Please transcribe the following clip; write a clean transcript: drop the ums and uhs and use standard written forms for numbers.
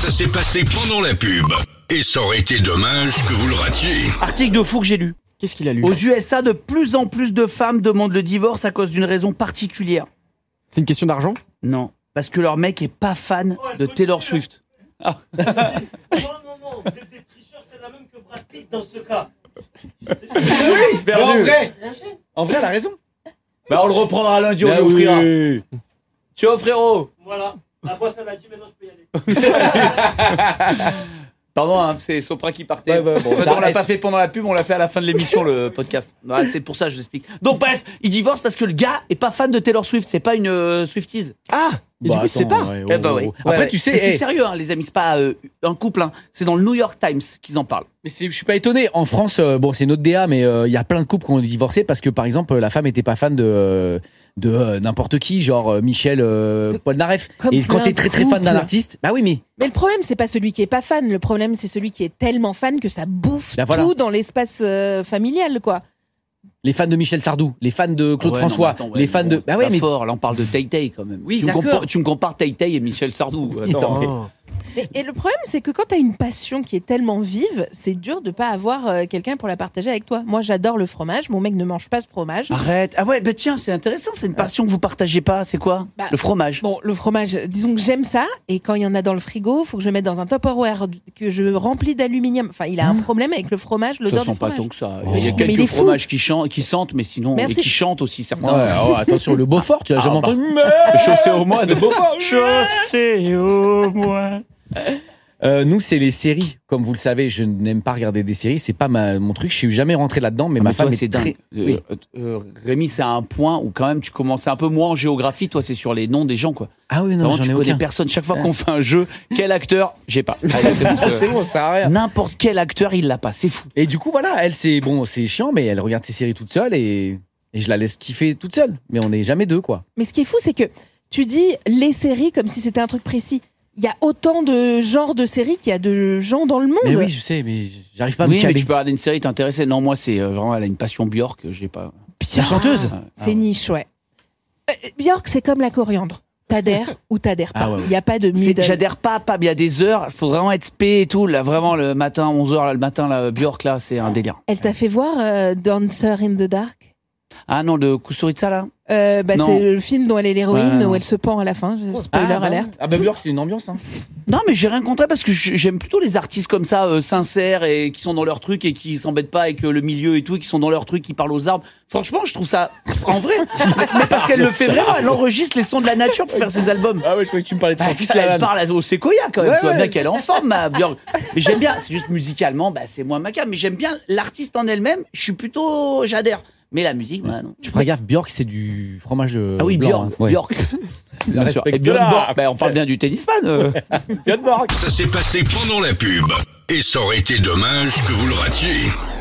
Ça s'est passé pendant la pub. Et ça aurait été dommage que vous le ratiez. Article de fou que j'ai lu. Qu'est-ce qu'il a lu? Aux USA, de plus en plus de femmes demandent le divorce à cause d'une raison particulière. C'est une question d'argent? Non, parce que leur mec est pas fan de Taylor Swift. Non, vous êtes des tricheurs, c'est la même que Brad Pitt dans ce cas. Oui, En vrai, elle a raison. Bah on le reprendra lundi, on Bah lui offrira. oui. Ciao frérot. Voilà, la boisse elle a dit, maintenant je peux y aller. Pardon, hein, c'est Sopra qui partait. Ouais, bon, Ça, ça on l'a reste. pas fait pendant la pub, on l'a fait à la fin de l'émission, le podcast. Ouais, c'est pour ça que je l'explique. Donc bref, ils divorcent parce que le gars est pas fan de Taylor Swift, c'est pas une Swifties. Ah, et du coup, c'est pas. Eh bah oui. Après, Ouais, tu sais, mais c'est sérieux, hein, les amis, c'est pas un couple, hein. C'est dans le New York Times qu'ils en parlent. mais je suis pas étonné. En France, bon, c'est notre DA, mais il y a plein de couples qui ont divorcé parce que, par exemple, la femme était pas fan de n'importe qui, genre Michel Polnareff. Comme Et quand plein t'es de très très fan d'un couples. artiste, bah oui, mais le problème, c'est pas celui qui est pas fan. Le problème, c'est celui qui est tellement fan que ça bouffe Bah voilà. tout dans l'espace familial, quoi. les fans de Michel Sardou, les fans de Claude Ouais, François, non, mais attends, ouais, les fans de. Bah ouais, c'est mais. fort, là on parle de Tay Tay quand même. Oui, tu, d'accord. tu me compares Tay Tay et Michel Sardou. Attends, mais- Et le problème, c'est que quand t'as une passion qui est tellement vive, c'est dur de pas avoir quelqu'un pour la partager avec toi. Moi, j'adore le fromage. Mon mec ne mange pas ce fromage. Arrête. Ah ouais, bah tiens, c'est intéressant, c'est une passion que vous partagez pas, c'est quoi? Bah, Le fromage. Bon, le fromage, disons que j'aime ça, et quand il y en a dans le frigo, faut que je le mette dans un Tupperware que je remplis d'aluminium. Enfin, il a un problème avec le fromage, Ça l'odeur sent du pas fromage. tant que ça. Oh. Il y a Mais il quelques est fou. fromages qui sentent, mais sinon, Merci. et qui chantent aussi Ouais, certains. oh, attention, le Beaufort, tu l'as jamais bah. entendu. Chaussé au moine. Chaussé au moins. Nous, c'est les séries. Comme vous le savez, je n'aime pas regarder des séries. C'est pas mon truc. Je suis jamais rentré là-dedans, mais ma toi, femme c'est est très. dingue. Oui. Rémi, c'est à un point où quand même tu commences un peu moins en géographie. Toi, c'est sur les noms des gens, quoi. Ah oui, non, Vraiment, j'en tu ai connais aucun. personne. Chaque fois qu'on fait un jeu, quel acteur? J'ai pas. Allez, c'est bon, C'est bon, ça sert à rien. N'importe quel acteur, il l'a pas. C'est fou. Et du coup, voilà, elle, c'est bon, c'est chiant, mais elle regarde ses séries toute seule et je la laisse kiffer toute seule. Mais on n'est jamais deux, quoi. Mais ce qui est fou, c'est que tu dis les séries comme si c'était un truc précis. Il y a autant de genres de séries qu'il y a de gens dans le monde. Mais oui, je sais, mais j'arrive pas à me Oui, mais caler. tu peux regarder une série, t'intéresser. Non, moi, c'est vraiment, elle a une passion Björk. J'ai pas. La chanteuse. C'est niche, ouais. Björk, c'est comme la coriandre. T'adhères ou t'adhères pas. Ah ouais, ouais. Il n'y a pas de middle. J'adhère pas, mais il y a des heures, faut vraiment être spé et tout. Là, vraiment, le matin, 11h, le matin, là, Björk, là, c'est un délire. Elle t'a fait voir Dancer in the Dark? Ah non, le Kusturica, là? Non. C'est le film dont elle est l'héroïne, Ouais. où elle se pend à la fin. Spoiler alerte. Ah bah Björk, c'est une ambiance, hein. Non, mais j'ai rien contre parce que j'aime plutôt les artistes comme ça, sincères et qui sont dans leur truc et qui s'embêtent pas avec le milieu et tout, et qui sont dans leur truc, qui parlent aux arbres. Franchement, je trouve ça en vrai. Mais parce qu'elle le fait vraiment, elle enregistre les sons de la nature pour faire ses albums. Ah ouais, je croyais que tu me parlais de Ah, Francis ça, elle Lalanne. parle au séquoia quand même. Ouais, tu vois ouais. bien qu'elle est en forme, ma Björk. Mais j'aime bien, c'est juste musicalement, c'est moins ma came. Mais j'aime bien l'artiste en elle-même. Je suis plutôt, j'adhère. Mais la musique, non. Tu feras gaffe, Björk, c'est du fromage Ah oui, blanc. Björk. hein. Ouais. Björk. Bien sûr. Et Björk Borg, on parle bien du tennisman. Ça s'est passé pendant la pub. Et ça aurait été dommage que vous le ratiez.